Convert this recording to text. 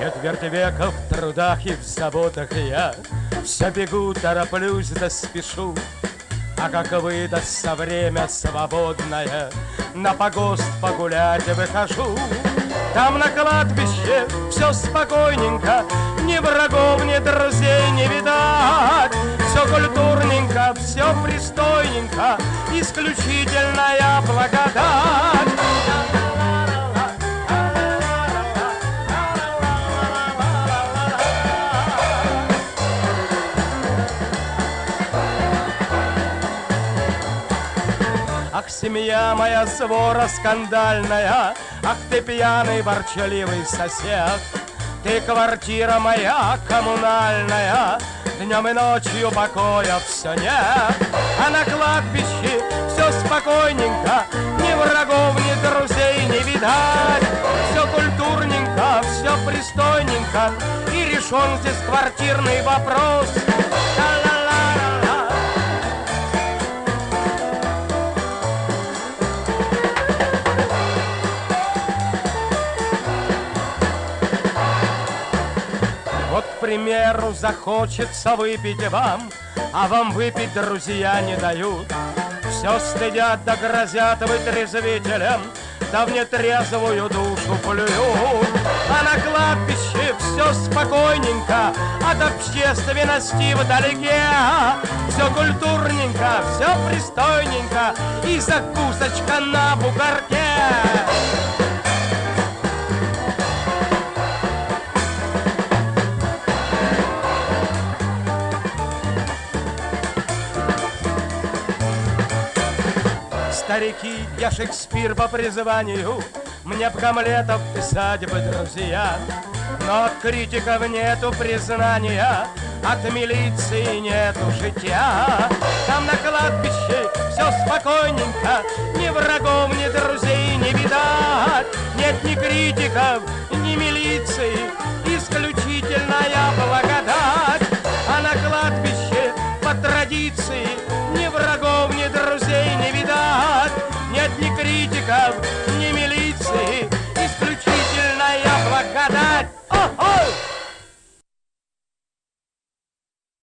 Четверть века в трудах и в заботах я все бегу, тороплюсь да спешу. А как выдастся время свободное, на погост погулять выхожу. Там на кладбище все спокойненько, ни врагов, ни друзей не видать. Все культурненько, все пристойненько, исключительная благодать. Ах, семья моя свора скандальная, ах, ты пьяный ворчаливый сосед. Ты квартира моя коммунальная, днем и ночью покоя все нет. А на кладбище все спокойненько, ни врагов, ни друзей не видать. Все культурненько, все пристойненько, и решен здесь квартирный вопрос. Вот, к примеру, захочется выпить вам, а вам выпить друзья не дают. Все стыдят да грозят вытрезвителям, да в нетрезвую душу плюют. А на кладбище все спокойненько, от общественности вдалеке. Все культурненько, все пристойненько, и закусочка на бугорке. Старики, я Шекспир по призванию, мне б Гамлетов писать бы, друзья. Но от критиков нету признания, от милиции нету житья. Там на кладбище все спокойненько, ни врагов, ни друзей не видать. Нет ни критиков, ни милиции, исключительно